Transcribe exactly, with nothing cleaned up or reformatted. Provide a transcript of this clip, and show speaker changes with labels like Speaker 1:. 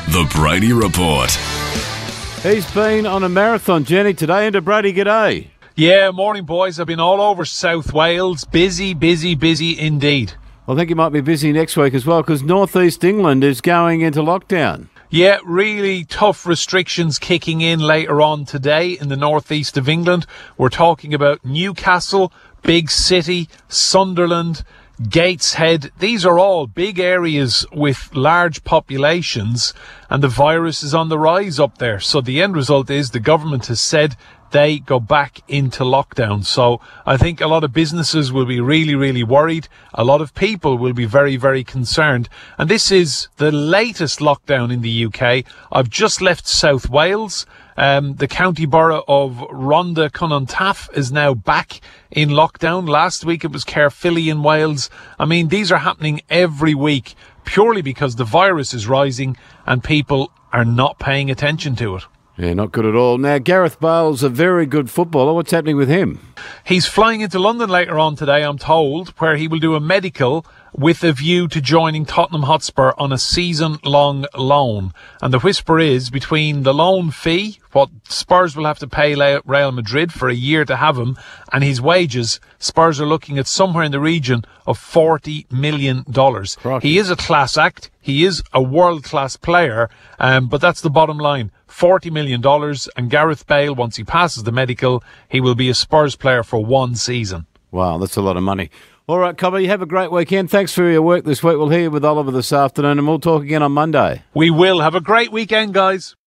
Speaker 1: The Brady Report.
Speaker 2: He's been on a marathon journey today into Brady. G'day.
Speaker 3: Yeah, morning boys. I've been all over South Wales. Busy, busy, busy indeed.
Speaker 2: I think you might be busy next week as well because North East England is going into lockdown.
Speaker 3: Yeah, really tough restrictions kicking in later on today in the northeast of England. We're talking about Newcastle, Big City, Sunderland, Gateshead. These are all big areas with large populations, and the virus is on the rise up there. So the end result is the government has said they go back into lockdown. So I think a lot of businesses will be really, really worried. A lot of people will be very, very concerned. And this is the latest lockdown in the U K. I've just left South Wales. Um, the county borough of Rhondda Cynon is now back in lockdown. Last week it was Caerphilly in Wales. I mean, these are happening every week purely because the virus is rising and people are not paying attention to it.
Speaker 2: Yeah, not good at all. Now, Gareth Bale's a very good footballer. What's happening with him?
Speaker 3: He's flying into London later on today, I'm told, where he will do a medical with a view to joining Tottenham Hotspur on a season-long loan. And the whisper is between the loan fee, what Spurs will have to pay Real Madrid for a year to have him, and his wages, Spurs are looking at somewhere in the region of forty million dollars. Right. He is a class act. He is a world-class player, um, but that's the bottom line. forty million dollars, and Gareth Bale, once he passes the medical, he will be a Spurs player for one season.
Speaker 2: Wow, that's a lot of money. All right, Cobby, you have a great weekend. Thanks for your work this week. We'll hear you with Oliver this afternoon, and we'll talk again on Monday.
Speaker 3: We will. Have a great weekend, guys.